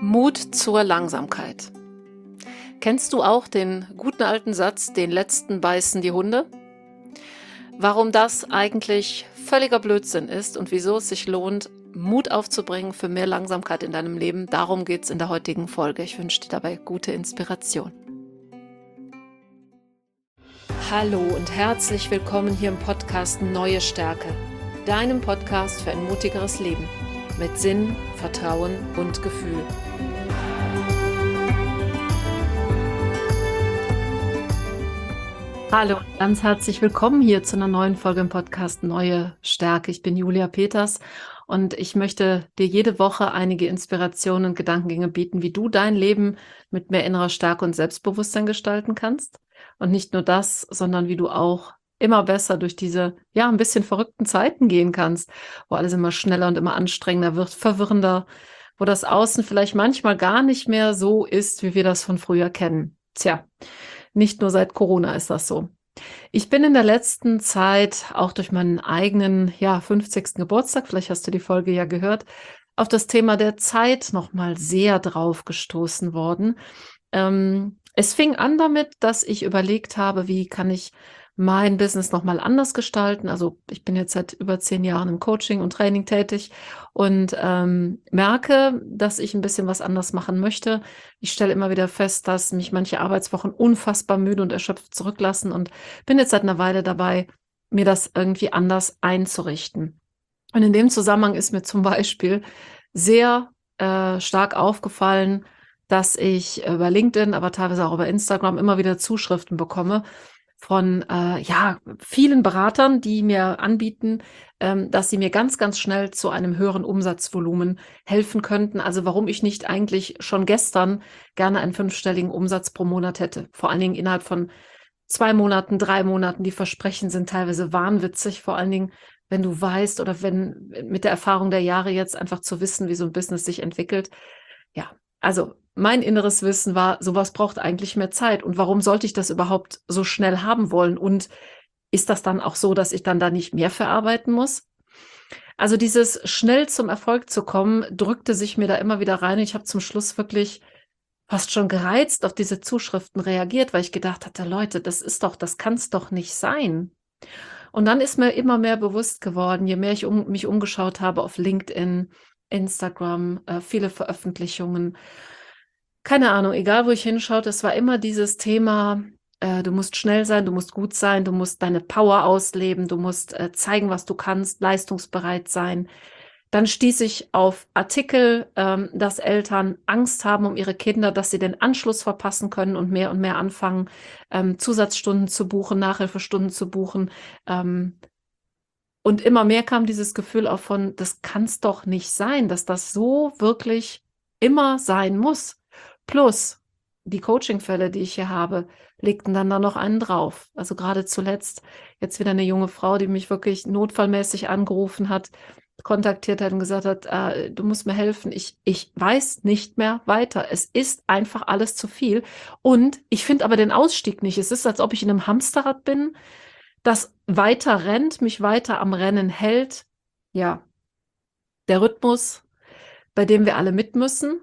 Mut zur Langsamkeit. Kennst du auch den guten alten Satz: „Den letzten beißen die Hunde"? Warum das eigentlich völliger Blödsinn ist und wieso es sich lohnt, Mut aufzubringen für mehr Langsamkeit in deinem Leben, darum geht's in der heutigen Folge. Ich wünsche dir dabei gute Inspiration. Hallo und herzlich willkommen hier im Podcast Neue Stärke, deinem Podcast für ein mutigeres Leben mit Sinn, Vertrauen und Gefühl. Hallo und ganz herzlich willkommen hier zu einer neuen Folge im Podcast Neue Stärke. Ich bin Julia Peters und ich möchte dir jede Woche einige Inspirationen und Gedankengänge bieten, wie du dein Leben mit mehr innerer Stärke und Selbstbewusstsein gestalten kannst. Und nicht nur das, sondern wie du auch immer besser durch diese, ein bisschen verrückten Zeiten gehen kannst, wo alles immer schneller und immer anstrengender wird, verwirrender, wo das Außen vielleicht manchmal gar nicht mehr so ist, wie wir das von früher kennen. Tja, nicht nur seit Corona ist das so. Ich bin in der letzten Zeit auch durch meinen eigenen, 50. Geburtstag, vielleicht hast du die Folge ja gehört, auf das Thema der Zeit nochmal sehr drauf gestoßen worden. Es fing an damit, dass ich überlegt habe, wie kann ich mein Business nochmal anders gestalten. Also ich bin jetzt seit über 10 Jahren im Coaching und Training tätig und merke, dass ich ein bisschen was anders machen möchte. Ich stelle immer wieder fest, dass mich manche Arbeitswochen unfassbar müde und erschöpft zurücklassen und bin jetzt seit einer Weile dabei, mir das irgendwie anders einzurichten. Und in dem Zusammenhang ist mir zum Beispiel sehr stark aufgefallen, dass ich über LinkedIn, aber teilweise auch über Instagram immer wieder Zuschriften bekomme von vielen Beratern, die mir anbieten, dass sie mir ganz, ganz schnell zu einem höheren Umsatzvolumen helfen könnten. Also warum ich nicht eigentlich schon gestern gerne einen 5-stelligen Umsatz pro Monat hätte. Vor allen Dingen innerhalb von 2 Monaten, 3 Monaten. Die Versprechen sind teilweise wahnwitzig, vor allen Dingen, wenn du weißt oder wenn mit der Erfahrung der Jahre jetzt einfach zu wissen, wie so ein Business sich entwickelt. Ja, also mein inneres Wissen war, sowas braucht eigentlich mehr Zeit. Und warum sollte ich das überhaupt so schnell haben wollen? Und ist das dann auch so, dass ich dann da nicht mehr verarbeiten muss? Also dieses schnell zum Erfolg zu kommen, drückte sich mir da immer wieder rein. Ich habe zum Schluss wirklich fast schon gereizt auf diese Zuschriften reagiert, weil ich gedacht hatte, Leute, das kann es doch nicht sein. Und dann ist mir immer mehr bewusst geworden, je mehr ich mich umgeschaut habe auf LinkedIn, Instagram, viele Veröffentlichungen, keine Ahnung, egal wo ich hinschaute, es war immer dieses Thema, du musst schnell sein, du musst gut sein, du musst deine Power ausleben, du musst zeigen, was du kannst, leistungsbereit sein. Dann stieß ich auf Artikel, dass Eltern Angst haben um ihre Kinder, dass sie den Anschluss verpassen können und mehr anfangen, Zusatzstunden zu buchen, Nachhilfestunden zu buchen. Und immer mehr kam dieses Gefühl auf von, das kann's doch nicht sein, dass das so wirklich immer sein muss. Plus die Coaching-Fälle, die ich hier habe, legten dann da noch einen drauf. Also gerade zuletzt jetzt wieder eine junge Frau, die mich wirklich notfallmäßig angerufen hat, kontaktiert hat und gesagt hat, du musst mir helfen. Ich weiß nicht mehr weiter. Es ist einfach alles zu viel. Und ich finde aber den Ausstieg nicht. Es ist, als ob ich in einem Hamsterrad bin, das weiter rennt, mich weiter am Rennen hält. Ja, der Rhythmus, bei dem wir alle mit müssen.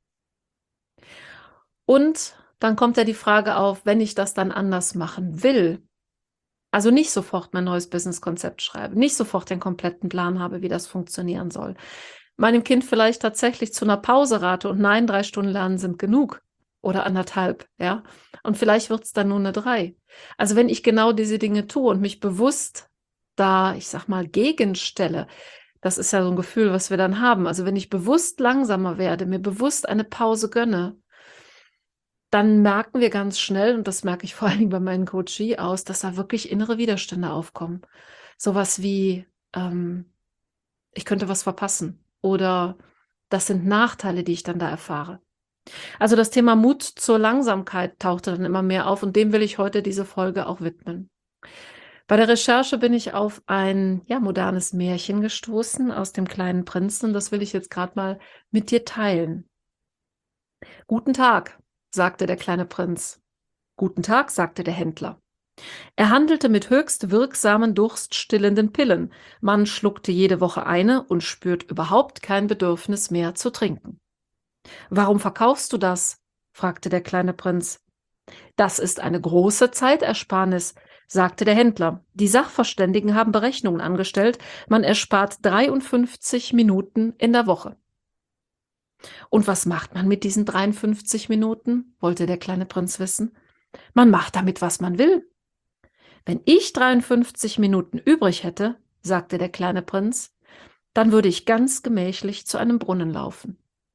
Und dann kommt ja die Frage auf, wenn ich das dann anders machen will, also nicht sofort mein neues Businesskonzept schreibe, nicht sofort den kompletten Plan habe, wie das funktionieren soll, meinem Kind vielleicht tatsächlich zu einer Pause rate und nein, 3 Stunden lernen sind genug oder 1,5, ja, und vielleicht wird es dann nur eine 3. Also wenn ich genau diese Dinge tue und mich bewusst da, ich sag mal, gegenstelle, das ist ja so ein Gefühl, was wir dann haben. Also wenn ich bewusst langsamer werde, mir bewusst eine Pause gönne, dann merken wir ganz schnell, und das merke ich vor allen Dingen bei meinen Coachie aus, dass da wirklich innere Widerstände aufkommen. Sowas wie, ich könnte was verpassen oder das sind Nachteile, die ich dann da erfahre. Also das Thema Mut zur Langsamkeit tauchte dann immer mehr auf und dem will ich heute diese Folge auch widmen. Bei der Recherche bin ich auf ein modernes Märchen gestoßen aus dem Kleinen Prinzen und das will ich jetzt gerade mal mit dir teilen. Guten Tag, sagte der kleine Prinz. Guten Tag, sagte der Händler. Er handelte mit höchst wirksamen, durststillenden Pillen. Man schluckte jede Woche eine und spürt überhaupt kein Bedürfnis mehr zu trinken. Warum verkaufst du das? Fragte der kleine Prinz. Das ist eine große Zeitersparnis, sagte der Händler. Die Sachverständigen haben Berechnungen angestellt. Man erspart 53 Minuten in der Woche. Und was macht man mit diesen 53 Minuten? Wollte der kleine Prinz wissen. Man macht damit, was man will. Wenn ich 53 Minuten übrig hätte, sagte der kleine Prinz, dann würde ich ganz gemächlich zu einem Brunnen laufen.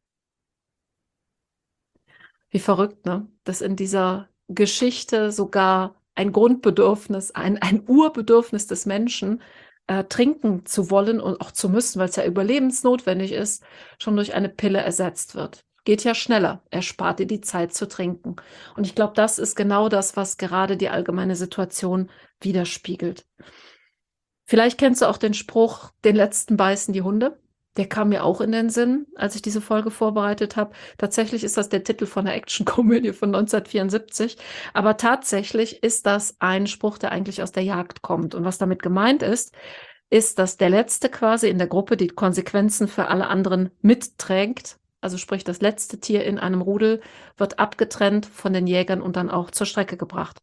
Wie verrückt, ne? Dass in dieser Geschichte sogar ein Grundbedürfnis, ein Urbedürfnis des Menschen, trinken zu wollen und auch zu müssen, weil es ja überlebensnotwendig ist, schon durch eine Pille ersetzt wird. Geht ja schneller, erspart dir die Zeit zu trinken. Und ich glaube, das ist genau das, was gerade die allgemeine Situation widerspiegelt. Vielleicht kennst du auch den Spruch: „Den letzten beißen die Hunde." Der kam mir auch in den Sinn, als ich diese Folge vorbereitet habe. Tatsächlich ist das der Titel von 'ner Actionkomödie von 1974, aber tatsächlich ist das ein Spruch, der eigentlich aus der Jagd kommt. Und was damit gemeint ist, dass der Letzte quasi in der Gruppe die Konsequenzen für alle anderen mitträgt. Also sprich, das letzte Tier in einem Rudel wird abgetrennt von den Jägern und dann auch zur Strecke gebracht.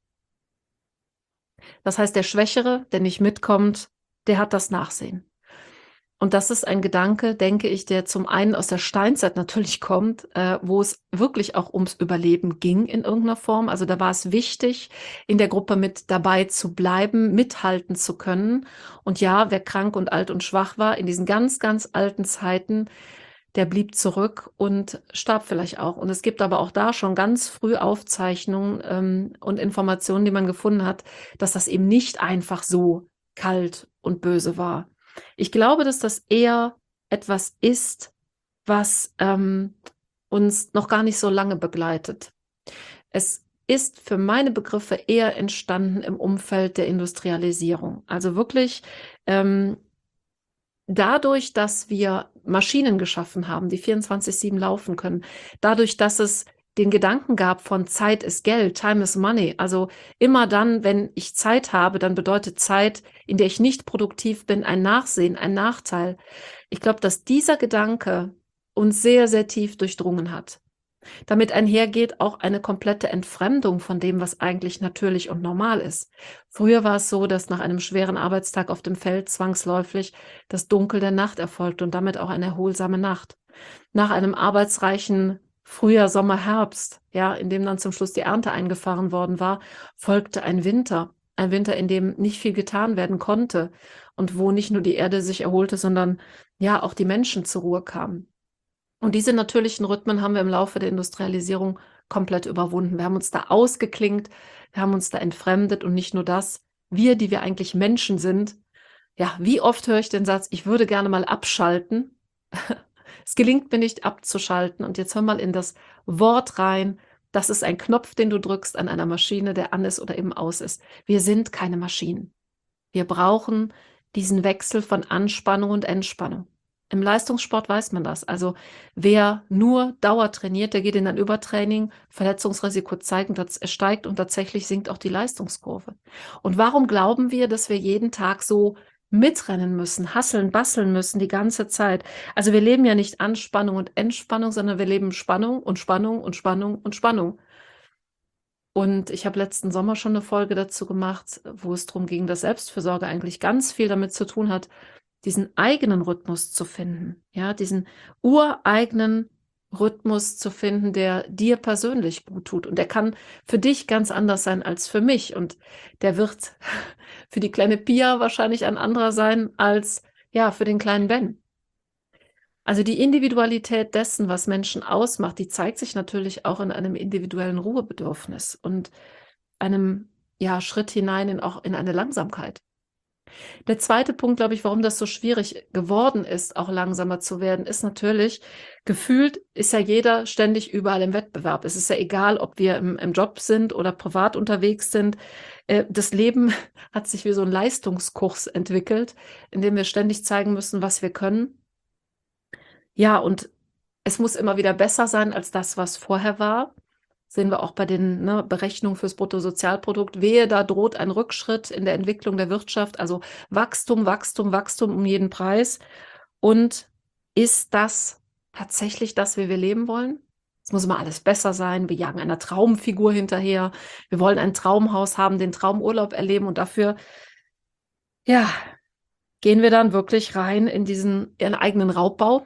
Das heißt, der Schwächere, der nicht mitkommt, der hat das Nachsehen. Und das ist ein Gedanke, denke ich, der zum einen aus der Steinzeit natürlich kommt, wo es wirklich auch ums Überleben ging in irgendeiner Form. Also da war es wichtig, in der Gruppe mit dabei zu bleiben, mithalten zu können. Und ja, wer krank und alt und schwach war in diesen ganz, ganz alten Zeiten, der blieb zurück und starb vielleicht auch. Und es gibt aber auch da schon ganz früh Aufzeichnungen, und Informationen, die man gefunden hat, dass das eben nicht einfach so kalt und böse war. Ich glaube, dass das eher etwas ist, was, uns noch gar nicht so lange begleitet. Es ist für meine Begriffe eher entstanden im Umfeld der Industrialisierung. Also wirklich, ähm, dadurch, dass wir Maschinen geschaffen haben, die 24/7 laufen können, dadurch, dass es den Gedanken gab von Zeit ist Geld, Time is Money. Also immer dann, wenn ich Zeit habe, dann bedeutet Zeit, in der ich nicht produktiv bin, ein Nachsehen, ein Nachteil. Ich glaube, dass dieser Gedanke uns sehr, sehr tief durchdrungen hat. Damit einhergeht auch eine komplette Entfremdung von dem, was eigentlich natürlich und normal ist. Früher war es so, dass nach einem schweren Arbeitstag auf dem Feld zwangsläufig das Dunkel der Nacht erfolgte und damit auch eine erholsame Nacht. Nach einem arbeitsreichen Frühjahr, Sommer, Herbst, ja, in dem dann zum Schluss die Ernte eingefahren worden war, folgte ein Winter. Ein Winter, in dem nicht viel getan werden konnte und wo nicht nur die Erde sich erholte, sondern ja auch die Menschen zur Ruhe kamen. Und diese natürlichen Rhythmen haben wir im Laufe der Industrialisierung komplett überwunden. Wir haben uns da ausgeklinkt, wir haben uns da entfremdet und nicht nur das, wir, die wir eigentlich Menschen sind. Ja, wie oft höre ich den Satz: „Ich würde gerne mal abschalten." Es gelingt mir nicht abzuschalten und jetzt hör mal in das Wort rein. Das ist ein Knopf, den du drückst an einer Maschine, der an ist oder eben aus ist. Wir sind keine Maschinen. Wir brauchen diesen Wechsel von Anspannung und Entspannung. Im Leistungssport weiß man das. Also wer nur Dauer trainiert, der geht in ein Übertraining, Verletzungsrisiko steigt und tatsächlich sinkt auch die Leistungskurve. Und warum glauben wir, dass wir jeden Tag so mitrennen müssen, hasseln, basteln müssen die ganze Zeit? Also wir leben ja nicht Anspannung und Entspannung, sondern wir leben Spannung und Spannung und Spannung und Spannung. Und ich habe letzten Sommer schon eine Folge dazu gemacht, wo es darum ging, dass Selbstfürsorge eigentlich ganz viel damit zu tun hat, diesen eigenen Rhythmus zu finden, ja, diesen ureigenen Rhythmus zu finden, der dir persönlich gut tut. Und der kann für dich ganz anders sein als für mich. Und der wird für die kleine Pia wahrscheinlich ein anderer sein als, ja, für den kleinen Ben. Also die Individualität dessen, was Menschen ausmacht, die zeigt sich natürlich auch in einem individuellen Ruhebedürfnis und einem, ja, Schritt hinein in auch in eine Langsamkeit. Der zweite Punkt, glaube ich, warum das so schwierig geworden ist, auch langsamer zu werden, ist natürlich, gefühlt ist ja jeder ständig überall im Wettbewerb. Es ist ja egal, ob wir im Job sind oder privat unterwegs sind. Das Leben hat sich wie so ein Leistungskurs entwickelt, in dem wir ständig zeigen müssen, was wir können. Ja, und es muss immer wieder besser sein als das, was vorher war. Sehen wir auch bei den, ne, Berechnungen fürs Bruttosozialprodukt. Wehe, da droht ein Rückschritt in der Entwicklung der Wirtschaft, also Wachstum, Wachstum, Wachstum um jeden Preis. Und ist das tatsächlich das, wie wir leben wollen? Es muss immer alles besser sein. Wir jagen einer Traumfigur hinterher. Wir wollen ein Traumhaus haben, den Traumurlaub erleben und dafür, ja, gehen wir dann wirklich rein in diesen ihren eigenen Raubbau.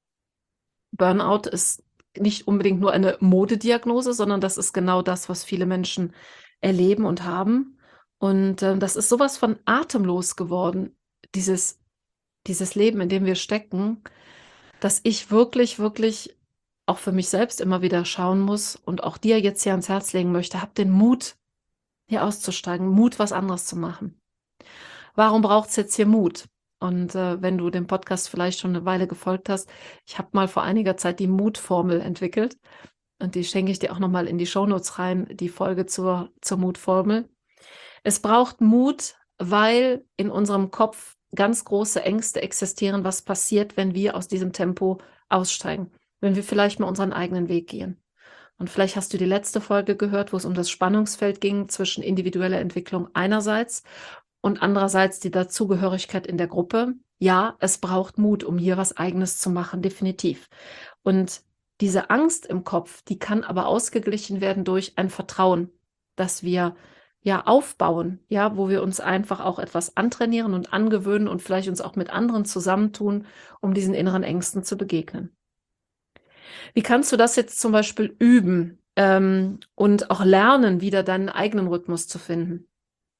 Burnout ist nicht unbedingt nur eine Modediagnose, sondern das ist genau das, was viele Menschen erleben und haben. Und, das ist sowas von atemlos geworden, dieses Leben, in dem wir stecken, dass ich wirklich, wirklich auch für mich selbst immer wieder schauen muss und auch dir jetzt hier ans Herz legen möchte: Hab den Mut, hier auszusteigen, Mut, was anderes zu machen. Warum braucht's jetzt hier Mut? Und, wenn du dem Podcast vielleicht schon eine Weile gefolgt hast, ich habe mal vor einiger Zeit die Mutformel entwickelt und die schenke ich dir auch noch mal in die Shownotes rein, die Folge zur Mutformel. Es braucht Mut, weil in unserem Kopf ganz große Ängste existieren, was passiert, wenn wir aus diesem Tempo aussteigen, wenn wir vielleicht mal unseren eigenen Weg gehen. Und vielleicht hast du die letzte Folge gehört, wo es um das Spannungsfeld ging zwischen individueller Entwicklung einerseits und andererseits die Dazugehörigkeit in der Gruppe. Ja, es braucht Mut, um hier was Eigenes zu machen, definitiv. Und diese Angst im Kopf, die kann aber ausgeglichen werden durch ein Vertrauen, dass wir ja aufbauen, ja, wo wir uns einfach auch etwas antrainieren und angewöhnen und vielleicht uns auch mit anderen zusammentun, um diesen inneren Ängsten zu begegnen. Wie kannst du das jetzt zum Beispiel üben, und auch lernen, wieder deinen eigenen Rhythmus zu finden?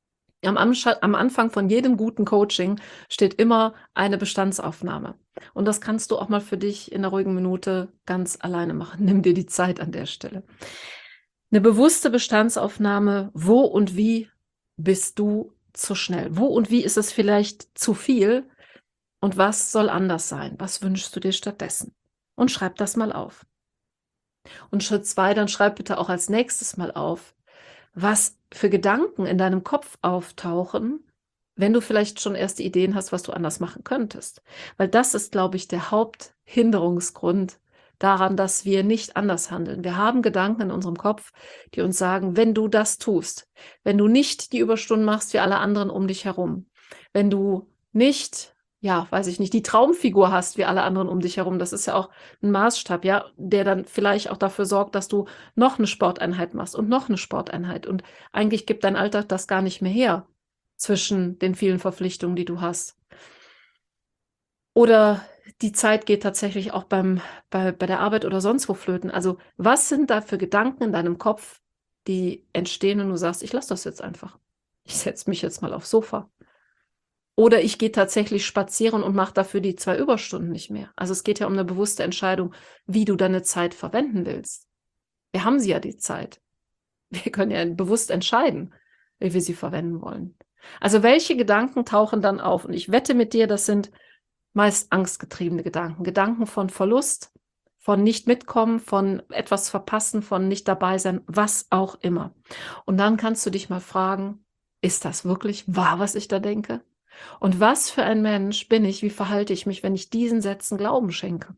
Am Anfang von jedem guten Coaching steht immer eine Bestandsaufnahme. Und das kannst du auch mal für dich in 'ner ruhigen Minute ganz alleine machen. Nimm dir die Zeit an der Stelle. Eine bewusste Bestandsaufnahme: Wo und wie bist du zu schnell? Wo und wie ist es vielleicht zu viel und was soll anders sein? Was wünschst du dir stattdessen? Und schreib das mal auf. Und Schritt 2, dann schreib bitte auch als nächstes mal auf, was für Gedanken in deinem Kopf auftauchen, wenn du vielleicht schon erste Ideen hast, was du anders machen könntest. Weil das ist, glaube ich, der Haupthinderungsgrund daran, dass wir nicht anders handeln. Wir haben Gedanken in unserem Kopf, die uns sagen: Wenn du das tust, wenn du nicht die Überstunden machst wie alle anderen um dich herum, wenn du nicht, ja, weiß ich nicht, die Traumfigur hast wie alle anderen um dich herum, das ist ja auch ein Maßstab, ja, der dann vielleicht auch dafür sorgt, dass du noch eine Sporteinheit machst und noch eine Sporteinheit. Und eigentlich gibt dein Alltag das gar nicht mehr her zwischen den vielen Verpflichtungen, die du hast. Oder die Zeit geht tatsächlich auch bei der Arbeit oder sonst wo flöten. Also, was sind da für Gedanken in deinem Kopf, die entstehen und du sagst: „Ich lasse das jetzt einfach. Ich setze mich jetzt mal aufs Sofa." Oder ich gehe tatsächlich spazieren und mache dafür die 2 Überstunden nicht mehr. Also, es geht ja um eine bewusste Entscheidung, wie du deine Zeit verwenden willst. Wir haben sie ja, die Zeit. Wir können ja bewusst entscheiden, wie wir sie verwenden wollen. Also, welche Gedanken tauchen dann auf? Und ich wette mit dir, das sind meist angstgetriebene Gedanken. Gedanken von Verlust, von nicht mitkommen, von etwas verpassen, von nicht dabei sein, was auch immer. Und dann kannst du dich mal fragen: Ist das wirklich wahr, was ich da denke? Und was für ein Mensch bin ich? Wie verhalte ich mich, wenn ich diesen Sätzen Glauben schenke?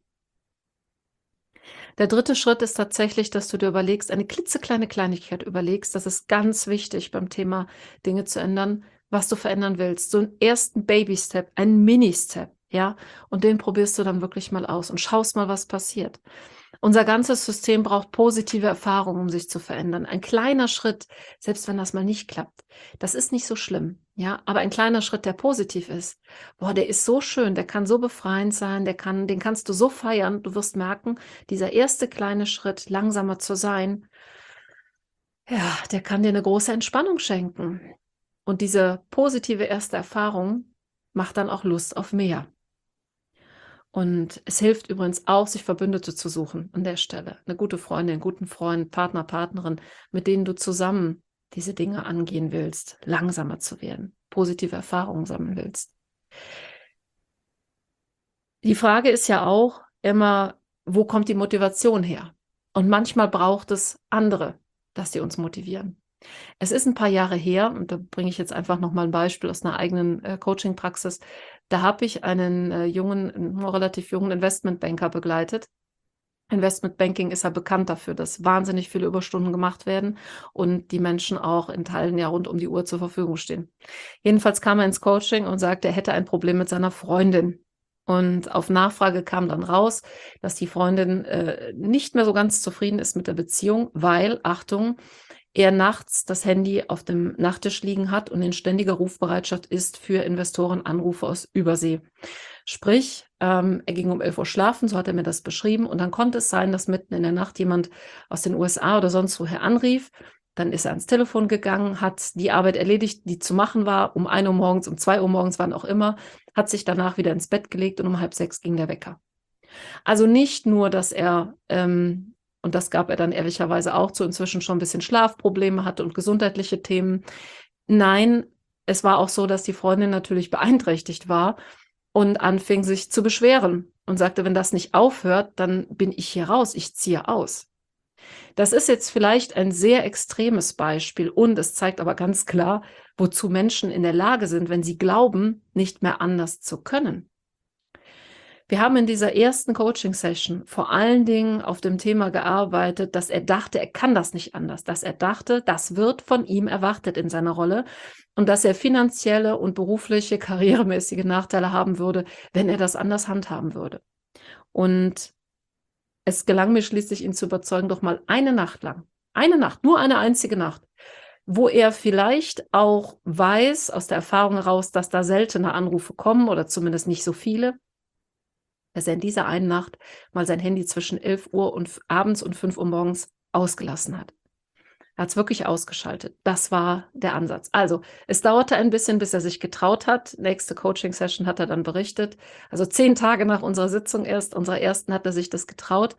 Der dritte Schritt ist tatsächlich, dass du dir überlegst, eine klitzekleine Kleinigkeit überlegst. Das ist ganz wichtig beim Thema Dinge zu ändern, was du verändern willst. So einen ersten Baby-Step, einen Mini-Step, ja? Und den probierst du dann wirklich mal aus und schaust mal, was passiert. Unser ganzes System braucht positive Erfahrungen, um sich zu verändern. Ein kleiner Schritt, selbst wenn das mal nicht klappt, das ist nicht so schlimm, ja? Aber ein kleiner Schritt, der positiv ist, boah, der ist so schön, der kann so befreiend sein, den kannst du so feiern. Du wirst merken, dieser erste kleine Schritt, langsamer zu sein, ja, der kann dir eine große Entspannung schenken. Und diese positive erste Erfahrung macht dann auch Lust auf mehr. Und es hilft übrigens auch, sich Verbündete zu suchen an der Stelle. Eine gute Freundin, 'n guten Freund, Partner, Partnerin, mit denen du zusammen diese Dinge angehen willst, langsamer zu werden, positive Erfahrungen sammeln willst. Die Frage ist ja auch immer, wo kommt die Motivation her? Und manchmal braucht es andere, dass die uns motivieren. Es ist ein paar Jahre her und da bringe ich jetzt einfach noch mal 'n Beispiel aus einer eigenen, Coaching-Praxis. Da habe ich einen, relativ jungen Investmentbanker begleitet. Investmentbanking ist ja bekannt dafür, dass wahnsinnig viele Überstunden gemacht werden und die Menschen auch in Teilen ja rund um die Uhr zur Verfügung stehen. Jedenfalls kam er ins Coaching und sagte, er hätte ein Problem mit seiner Freundin. Und auf Nachfrage kam dann raus, dass die Freundin nicht mehr so ganz zufrieden ist mit der Beziehung, weil, Achtung, er nachts das Handy auf dem Nachttisch liegen hat und in ständiger Rufbereitschaft ist für Investorenanrufe aus Übersee. Sprich, er ging um 11 Uhr schlafen, so hat er mir das beschrieben. Und dann konnte es sein, dass mitten in der Nacht jemand aus den USA oder sonst woher anrief. Dann ist er ans Telefon gegangen, hat die Arbeit erledigt, die zu machen war, um 1 Uhr morgens, um 2 Uhr morgens, wann auch immer, hat sich danach wieder ins Bett gelegt und um 5:30 ging der Wecker. Also nicht nur, dass er, und das gab er dann ehrlicherweise auch zu, inzwischen schon ein bisschen Schlafprobleme hatte und gesundheitliche Themen. Nein, es war auch so, dass die Freundin natürlich beeinträchtigt war und anfing sich zu beschweren und sagte, wenn das nicht aufhört, dann bin ich hier raus, ich ziehe aus. Das ist jetzt vielleicht ein sehr extremes Beispiel und es zeigt aber ganz klar, wozu Menschen in der Lage sind, wenn sie glauben, nicht mehr anders zu können. Wir haben in dieser ersten Coaching-Session vor allen Dingen auf dem Thema gearbeitet, dass er dachte, er kann das nicht anders, dass er dachte, das wird von ihm erwartet in seiner Rolle und dass er finanzielle und berufliche, karrieremäßige Nachteile haben würde, wenn er das anders handhaben würde. Und es gelang mir schließlich, ihn zu überzeugen, doch mal eine Nacht lang, eine Nacht, nur eine einzige Nacht, wo er vielleicht auch weiß aus der Erfahrung heraus, dass da seltene Anrufe kommen oder zumindest nicht so viele, dass er in dieser einen Nacht mal sein Handy zwischen 11 Uhr und abends und 5 Uhr morgens ausgelassen hat. Er hat es wirklich ausgeschaltet. Das war der Ansatz. Also, es dauerte ein bisschen, bis er sich getraut hat. Nächste Coaching-Session hat er dann berichtet. Also 10 Tage nach unserer Sitzung erst, unserer ersten, hat er sich das getraut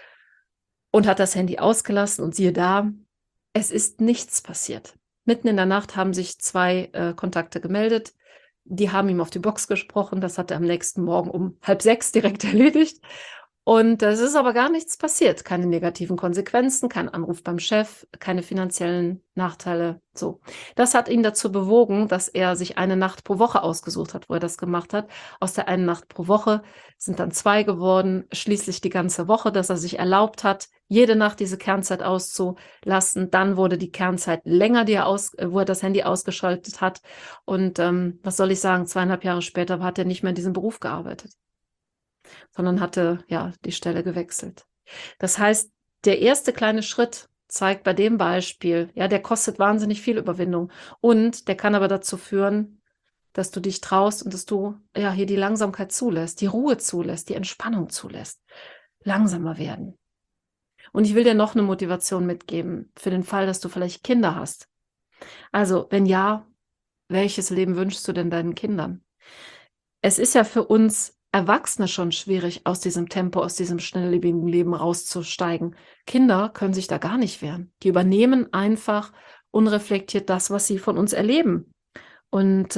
und hat das Handy ausgelassen. Und siehe da, es ist nichts passiert. Mitten in der Nacht haben sich 2 Kontakte gemeldet. Die haben ihm auf die Box gesprochen. Das hat er am nächsten Morgen um 5:30 direkt erledigt. Und es ist aber gar nichts passiert. Keine negativen Konsequenzen, kein Anruf beim Chef, keine finanziellen Nachteile. So. Das hat ihn dazu bewogen, dass er sich eine Nacht pro Woche ausgesucht hat, wo er das gemacht hat. Aus der einen Nacht pro Woche sind dann 2 geworden, schließlich die ganze Woche, dass er sich erlaubt hat, jede Nacht diese Kernzeit auszulassen. Dann wurde die Kernzeit länger, wo er das Handy ausgeschaltet hat. Und was soll ich sagen, 2,5 Jahre später hat er nicht mehr in diesem Beruf gearbeitet, sondern hatte ja die Stelle gewechselt. Das heißt, der erste kleine Schritt zeigt bei dem Beispiel, ja, der kostet wahnsinnig viel Überwindung und der kann aber dazu führen, dass du dich traust und dass du ja hier die Langsamkeit zulässt, die Ruhe zulässt, die Entspannung zulässt, langsamer werden. Und ich will dir noch eine Motivation mitgeben für den Fall, dass du vielleicht Kinder hast. Also, wenn ja, welches Leben wünschst du denn deinen Kindern? Es ist ja für uns Erwachsene schon schwierig, aus diesem Tempo, aus diesem schnelllebigen Leben rauszusteigen. Kinder können sich da gar nicht wehren. Die übernehmen einfach unreflektiert das, was sie von uns erleben. Und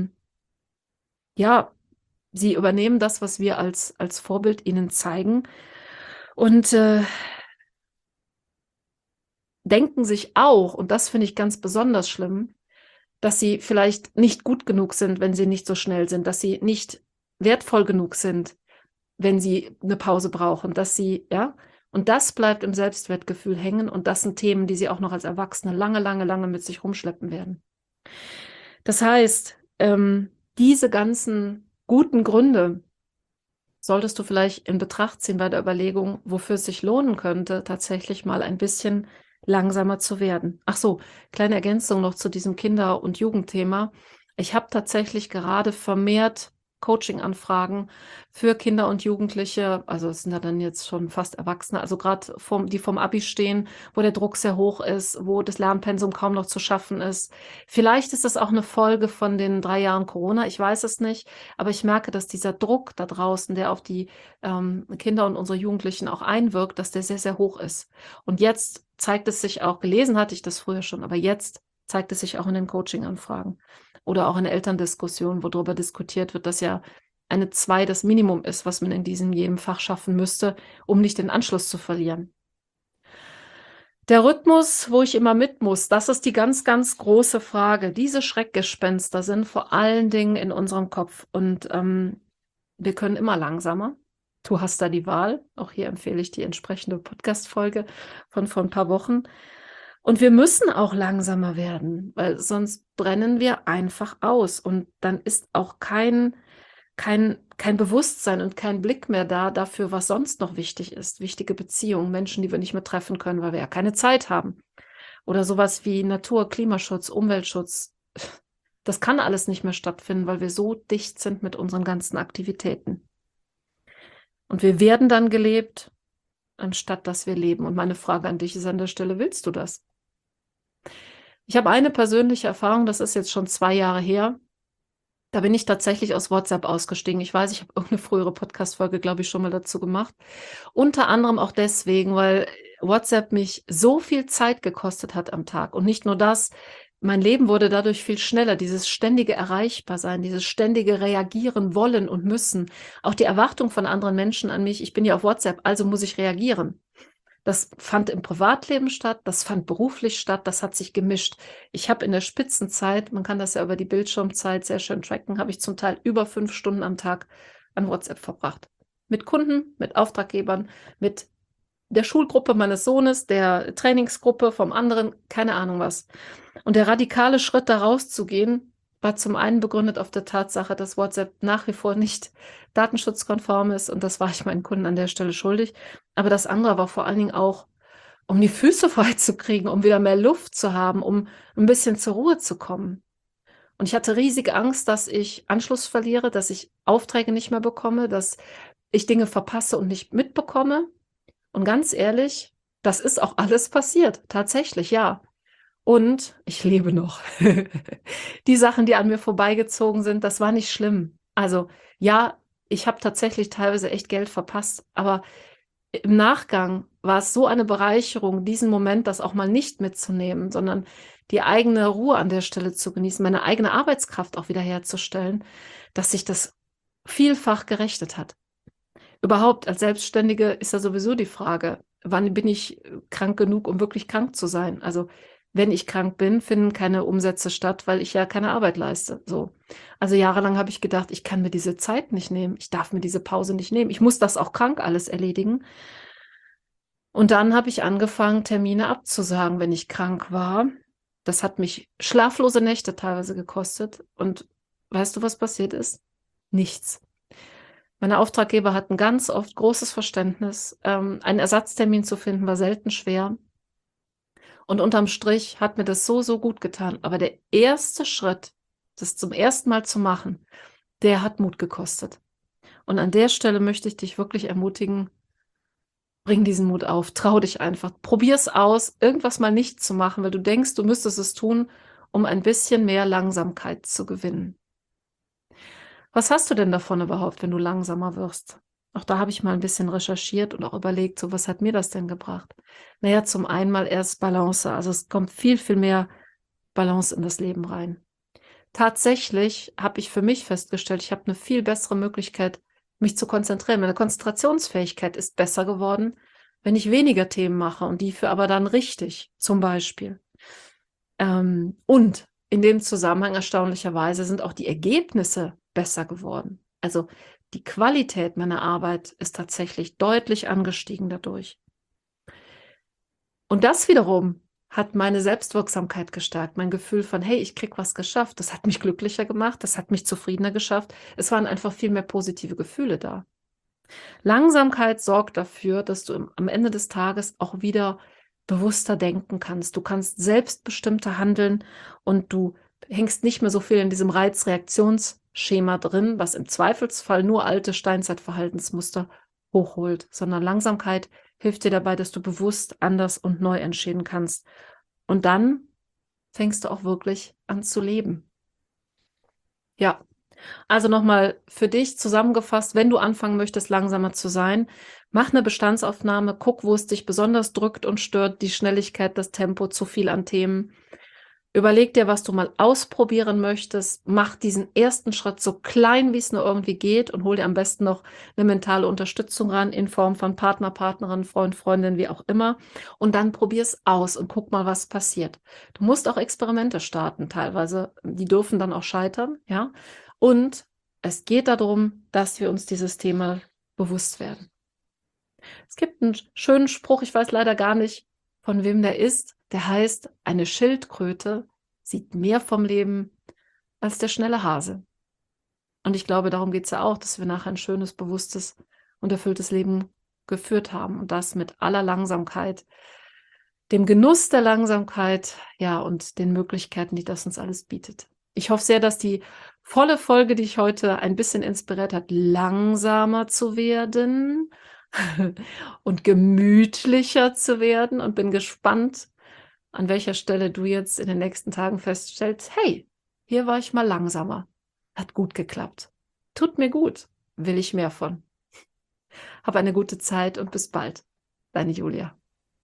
ja, sie übernehmen das, was wir als Vorbild ihnen zeigen und denken sich auch, und das finde ich ganz besonders schlimm, dass sie vielleicht nicht gut genug sind, wenn sie nicht so schnell sind, dass sie nicht wertvoll genug sind, wenn sie eine Pause brauchen, dass sie, ja, und das bleibt im Selbstwertgefühl hängen und das sind Themen, die sie auch noch als Erwachsene lange, lange, lange mit sich rumschleppen werden. Das heißt, diese ganzen guten Gründe solltest du vielleicht in Betracht ziehen bei der Überlegung, wofür es sich lohnen könnte, tatsächlich mal ein bisschen langsamer zu werden. Ach so, kleine Ergänzung noch zu diesem Kinder- und Jugendthema. Ich habe tatsächlich gerade vermehrt Coaching-Anfragen für Kinder und Jugendliche, also es sind ja dann jetzt schon fast Erwachsene, also gerade die vom Abi stehen, wo der Druck sehr hoch ist, wo das Lernpensum kaum noch zu schaffen ist. Vielleicht ist das auch eine Folge von den 3 Jahren Corona, ich weiß es nicht, aber ich merke, dass dieser Druck da draußen, der auf die Kinder und unsere Jugendlichen auch einwirkt, dass der sehr, sehr hoch ist. Und jetzt zeigt es sich auch, gelesen hatte ich das früher schon, aber jetzt zeigt es sich auch in den Coaching-Anfragen oder auch in Elterndiskussionen, wo darüber diskutiert wird, dass ja eine 2 das Minimum ist, was man in diesem jedem Fach schaffen müsste, um nicht den Anschluss zu verlieren. Der Rhythmus, wo ich immer mit muss, das ist die ganz, ganz große Frage. Diese Schreckgespenster sind vor allen Dingen in unserem Kopf und wir können immer langsamer. Du hast da die Wahl. Auch hier empfehle ich die entsprechende Podcast-Folge von vor ein paar Wochen. Und wir müssen auch langsamer werden, weil sonst brennen wir einfach aus. Und dann ist auch kein kein Bewusstsein und kein Blick mehr dafür, was sonst noch wichtig ist. Wichtige Beziehungen, Menschen, die wir nicht mehr treffen können, weil wir ja keine Zeit haben. Oder sowas wie Natur, Klimaschutz, Umweltschutz. Das kann alles nicht mehr stattfinden, weil wir so dicht sind mit unseren ganzen Aktivitäten. Und wir werden dann gelebt, anstatt dass wir leben. Und meine Frage an dich ist an der Stelle, willst du das? Ich habe eine persönliche Erfahrung, das ist jetzt schon 2 Jahre her. Da bin ich tatsächlich aus WhatsApp ausgestiegen. Ich weiß, ich habe irgendeine frühere Podcast-Folge, glaube ich, schon mal dazu gemacht. Unter anderem auch deswegen, weil WhatsApp mich so viel Zeit gekostet hat am Tag. Und nicht nur das, mein Leben wurde dadurch viel schneller. Dieses ständige Erreichbarsein, dieses ständige Reagieren wollen und müssen. Auch die Erwartung von anderen Menschen an mich. Ich bin ja auf WhatsApp, also muss ich reagieren. Das fand im Privatleben statt, das fand beruflich statt, das hat sich gemischt. Ich habe in der Spitzenzeit, man kann das ja über die Bildschirmzeit sehr schön tracken, habe ich zum Teil über 5 Stunden am Tag an WhatsApp verbracht. Mit Kunden, mit Auftraggebern, mit der Schulgruppe meines Sohnes, der Trainingsgruppe vom anderen, keine Ahnung was. Und der radikale Schritt, da rauszugehen, war zum einen begründet auf der Tatsache, dass WhatsApp nach wie vor nicht datenschutzkonform ist. Und das war ich meinen Kunden an der Stelle schuldig. Aber das andere war vor allen Dingen auch, um die Füße frei zu kriegen, um wieder mehr Luft zu haben, um ein bisschen zur Ruhe zu kommen. Und ich hatte riesige Angst, dass ich Anschluss verliere, dass ich Aufträge nicht mehr bekomme, dass ich Dinge verpasse und nicht mitbekomme. Und ganz ehrlich, das ist auch alles passiert. Tatsächlich, ja. Und ich lebe noch. Die Sachen, die an mir vorbeigezogen sind, das war nicht schlimm. Also ja, ich habe tatsächlich teilweise echt Geld verpasst, aber im Nachgang war es so eine Bereicherung, diesen Moment das auch mal nicht mitzunehmen, sondern die eigene Ruhe an der Stelle zu genießen, meine eigene Arbeitskraft auch wiederherzustellen, dass sich das vielfach gerechnet hat. Überhaupt als Selbstständige ist ja sowieso die Frage, wann bin ich krank genug, um wirklich krank zu sein? Also wenn ich krank bin, finden keine Umsätze statt, weil ich ja keine Arbeit leiste. So. Also jahrelang habe ich gedacht, ich kann mir diese Zeit nicht nehmen. Ich darf mir diese Pause nicht nehmen. Ich muss das auch krank alles erledigen. Und dann habe ich angefangen, Termine abzusagen, wenn ich krank war. Das hat mich schlaflose Nächte teilweise gekostet. Und weißt du, was passiert ist? Nichts. Meine Auftraggeber hatten ganz oft großes Verständnis. Einen Ersatztermin zu finden war selten schwer. Und unterm Strich hat mir das so, so gut getan. Aber der erste Schritt, das zum ersten Mal zu machen, der hat Mut gekostet. Und an der Stelle möchte ich dich wirklich ermutigen, bring diesen Mut auf, trau dich einfach, probier's aus, irgendwas mal nicht zu machen, weil du denkst, du müsstest es tun, um ein bisschen mehr Langsamkeit zu gewinnen. Was hast du denn davon überhaupt, wenn du langsamer wirst? Auch da habe ich mal ein bisschen recherchiert und auch überlegt, so was hat mir das denn gebracht? Naja, zum einen mal erst Balance. Also es kommt viel, viel mehr Balance in das Leben rein. Tatsächlich habe ich für mich festgestellt, ich habe eine viel bessere Möglichkeit, mich zu konzentrieren. Meine Konzentrationsfähigkeit ist besser geworden, wenn ich weniger Themen mache und die für aber dann richtig, zum Beispiel. Und in dem Zusammenhang erstaunlicherweise sind auch die Ergebnisse besser geworden. Also die Qualität meiner Arbeit ist tatsächlich deutlich angestiegen dadurch. Und das wiederum hat meine Selbstwirksamkeit gestärkt, mein Gefühl von, hey, ich krieg was geschafft. Das hat mich glücklicher gemacht, das hat mich zufriedener geschafft. Es waren einfach viel mehr positive Gefühle da. Langsamkeit sorgt dafür, dass du am Ende des Tages auch wieder bewusster denken kannst. Du kannst selbstbestimmter handeln und du hängst nicht mehr so viel in diesem Reizreaktionsschema drin, was im Zweifelsfall nur alte Steinzeitverhaltensmuster hochholt, sondern Langsamkeit hilft dir dabei, dass du bewusst anders und neu entscheiden kannst. Und dann fängst du auch wirklich an zu leben. Ja, also nochmal für dich zusammengefasst, wenn du anfangen möchtest, langsamer zu sein, mach eine Bestandsaufnahme, guck, wo es dich besonders drückt und stört, die Schnelligkeit, das Tempo, zu viel an Themen. Überleg dir, was du mal ausprobieren möchtest. Mach diesen ersten Schritt so klein, wie es nur irgendwie geht und hol dir am besten noch eine mentale Unterstützung ran in Form von Partner, Partnerin, Freund, Freundin, wie auch immer. Und dann probier es aus und guck mal, was passiert. Du musst auch Experimente starten teilweise. Die dürfen dann auch scheitern, ja. Und es geht darum, dass wir uns dieses Thema bewusst werden. Es gibt einen schönen Spruch, ich weiß leider gar nicht, von wem der ist. Der heißt, eine Schildkröte sieht mehr vom Leben als der schnelle Hase. Und ich glaube, darum geht es ja auch, dass wir nachher ein schönes, bewusstes und erfülltes Leben geführt haben und das mit aller Langsamkeit, dem Genuss der Langsamkeit, ja, und den Möglichkeiten, die das uns alles bietet. Ich hoffe sehr, dass die volle Folge dich heute ein bisschen inspiriert hat, langsamer zu werden und gemütlicher zu werden, und bin gespannt, an welcher Stelle du jetzt in den nächsten Tagen feststellst: „Hey, hier war ich mal langsamer. Hat gut geklappt. Tut mir gut. Will ich mehr von." Hab eine gute Zeit und bis bald. Deine Julia.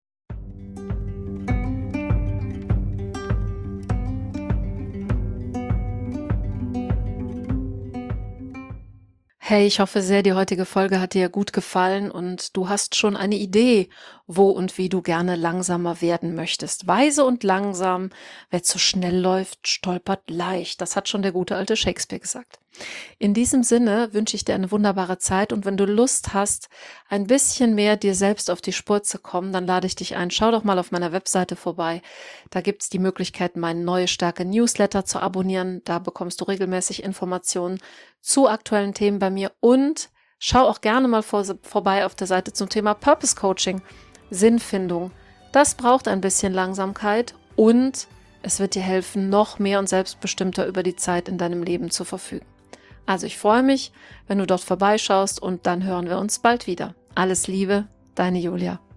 Hey, ich hoffe sehr, die heutige Folge hat dir gut gefallen und du hast schon eine Idee, wo und wie du gerne langsamer werden möchtest. Weise und langsam, wer zu schnell läuft, stolpert leicht. Das hat schon der gute alte Shakespeare gesagt. In diesem Sinne wünsche ich dir eine wunderbare Zeit, und wenn du Lust hast, ein bisschen mehr dir selbst auf die Spur zu kommen, dann lade ich dich ein, schau doch mal auf meiner Webseite vorbei. Da gibt's die Möglichkeit, meinen Neue Stärke Newsletter zu abonnieren. Da bekommst du regelmäßig Informationen zu aktuellen Themen bei mir, und schau auch gerne mal vorbei auf der Seite zum Thema Purpose Coaching, Sinnfindung. Das braucht ein bisschen Langsamkeit, und es wird dir helfen, noch mehr und selbstbestimmter über die Zeit in deinem Leben zu verfügen. Also ich freue mich, wenn du dort vorbeischaust, und dann hören wir uns bald wieder. Alles Liebe, deine Julia.